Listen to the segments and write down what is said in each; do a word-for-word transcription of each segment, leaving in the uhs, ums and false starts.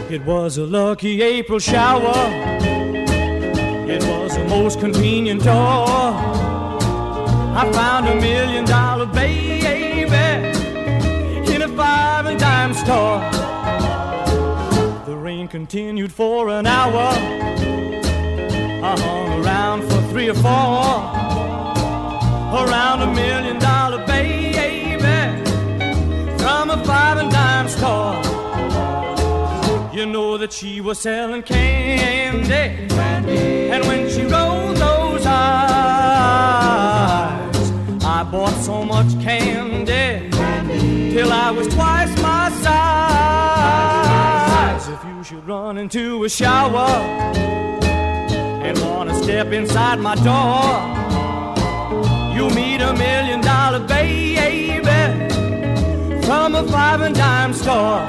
It was a lucky April shower. It was the most convenient door. I found a million dollar baby in a five and dime store. The rain continued for an hour. I hung around for three or four. Around a million dollar baby from a five and dime store. You know that she was selling candy, candy. And when she rolled those eyes, I bought so much candy, candy. Till I was twice my size. If you should run into a shower and wanna step inside my door, you'll meet a million dollar baby from a five and dime store.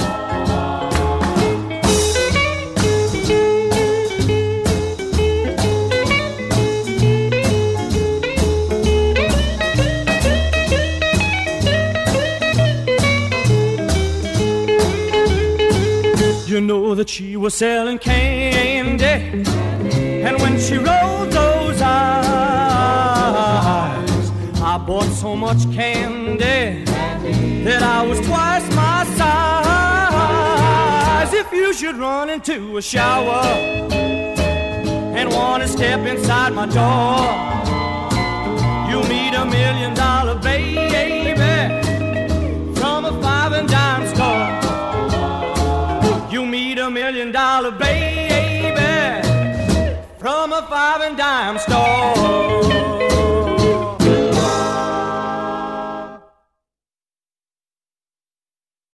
You know that she was selling candy, and when she rolled those eyes, I bought so much candy that I was twice my size. If you should run into a shower and want to step inside my door, you'll meet a million dollar baby from a five and dime store. You meet a million dollar baby from a five and dime store.